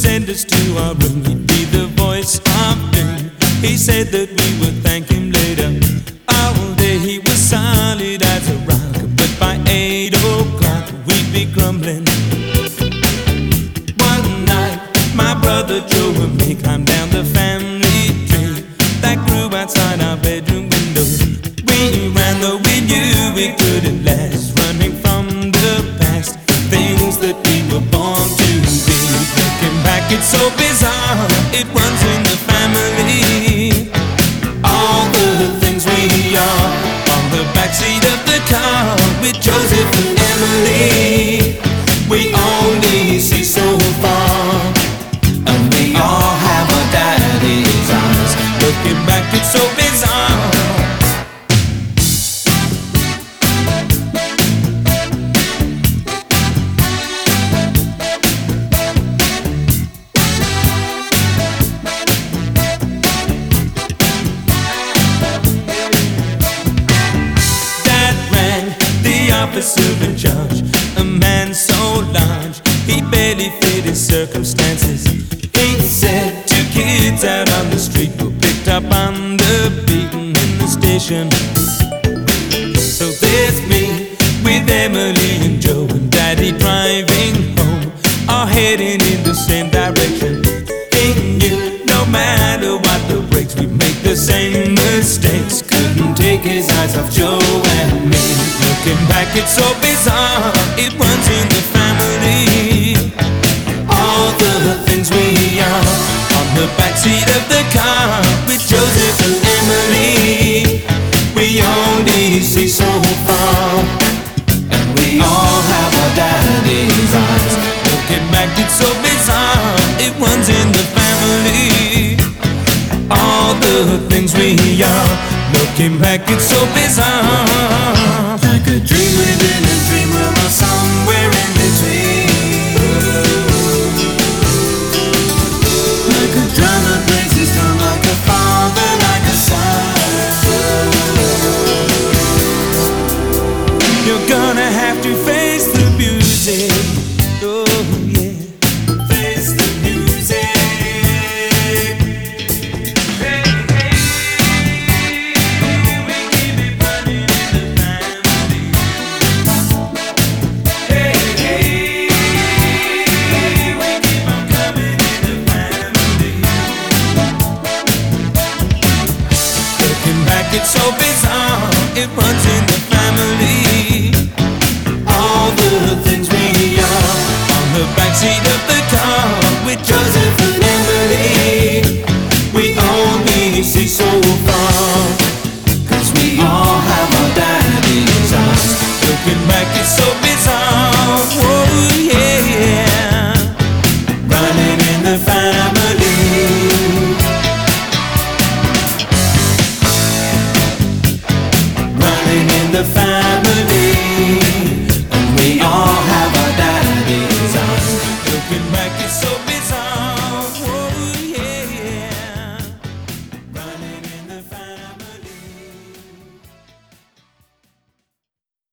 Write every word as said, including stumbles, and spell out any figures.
send us to our room. He'd be the voice of doom. He said that we would thank him later. All day he was solid as a rock, but by eight o'clock we'd be grumbling. One night my brother Joe and me climbed down the family tree that grew outside our bedroom window. We ran though we knew we couldn't last, running from the past, things that we were born to be. Looking back, it's so bizarre, it runs in the family. All the things we are on the backseat of the car with Joseph and Emily. We only see so far, and we all have our daddy's eyes. Looking back, it's so bizarre. Officer in charge, a man so large he barely fit his circumstances. He said two kids out on the street were picked up on the beaten in the station. So there's me with Emily and Joe and Daddy driving home, all heading in the same direction. He knew no matter what the brakes, we'd make the same mistakes. Couldn't take his eyes off Joe and me. Looking back, it's so bizarre, it runs in the family. All the things we are on the backseat of the car with Joseph and Emily. We only see so far, and we all have our daddy's eyes. Looking back, it's so bizarre, it runs in the family. All the things we are, looking back, it's so bizarre. Like a dream within a dream, we're somewhere in between. Like a drum that breaks its tone, like a father, like a son. You're gonna have to face the music. Oh yeah, face the music. It's so bizarre, it runs in the family. All the things we are on the backseat of the car with Joseph and Emily. We only see so far, cause we all have our daddy's eyes. Looking back, it's so